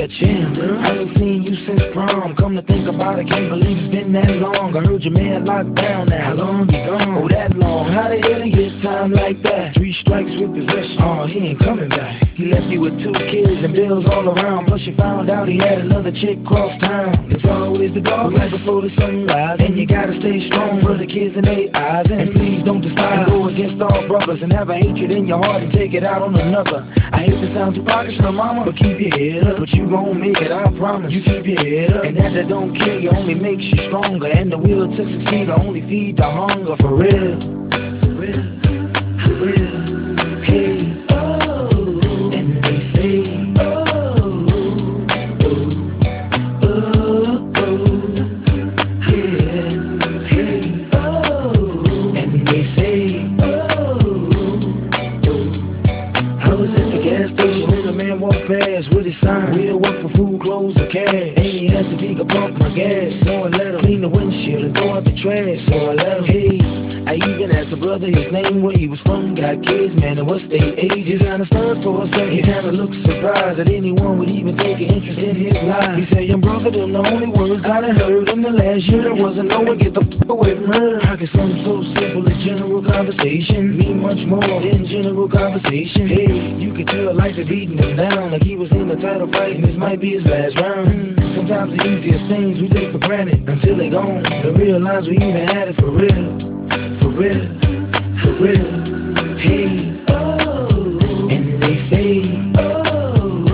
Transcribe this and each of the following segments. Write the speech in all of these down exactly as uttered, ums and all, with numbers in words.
a champ. I ain't seen you since prom. Come to think about it, can't believe it's been that long. I heard your man locked down now. How long he gone? Oh, that long. How the hell he get time like that? Three strikes with possession. Oh, he ain't coming back. He left you with two kids and bills all around. Plus you found out he had another chick cross town. It's always the dog right before the sunrise. And you gotta stay strong for the kids in their eyes. And please don't despise and go against all brothers and have a hatred in your heart and take it out on another. I hate to sound too pockets for mama, but keep your head up. But you gon' make it, I promise. You keep your head up. And that that don't kill you only makes you stronger. And the will to succeed will only feed the hunger. For real, for real, for real. Hey, oh, and they say, oh, oh, oh, oh, yeah. Hey, oh, and they say, I was at the gas station when a man walked past with his sign. We'll work for food, clothes, or cash. And he had to pick up pump my gas. So I let him clean the windshield and throw out the trash. So I let him, hey, I even asked the brother his name, where he was from, got kids, man, and what state, age. He kinda stunned for a second. He kinda looked surprised that anyone would even take an interest in his life. He said, young brother, them the only words I done heard in the last year. There wasn't no one get the f*** away from her. How could something so simple as general conversation mean much more than general conversation? Hey, you could tell life is beating him down, like he was in the title fight and this might be his last round. Mm, sometimes the easiest things we take for granted until they gone, to realize we even had it for real, for real, for real. Hey, oh, and they say, oh,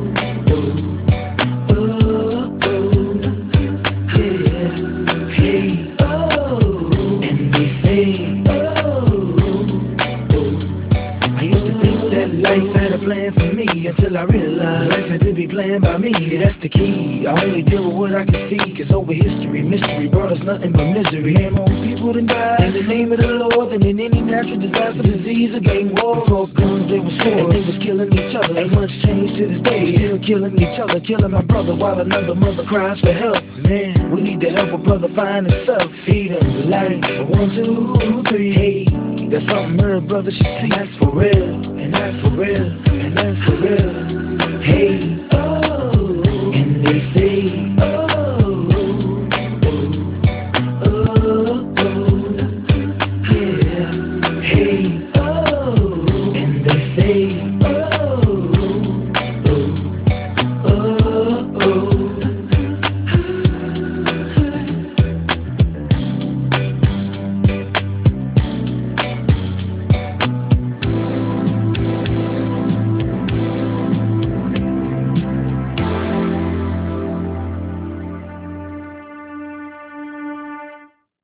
oh, oh, oh, yeah. Hey, oh, and they say, I used to think that life had a plan for me until I realized life had to be planned by me. Yeah, that's the key. I only deal with what I can see, cause over history, mystery brought us nothing but misery. And more people than died in the name of the Lord than in any natural disaster, disease, or gang war. For guns, they was swords, and they was killing each other. Ain't much change to this day, still killing each other, killing my brother while another mother cries for help. Man, we need to help a brother find himself. Freedom, life, one, two, three. Hey, that's something her brother should see. And that's for real, and that's for real, and that's for real. Hey.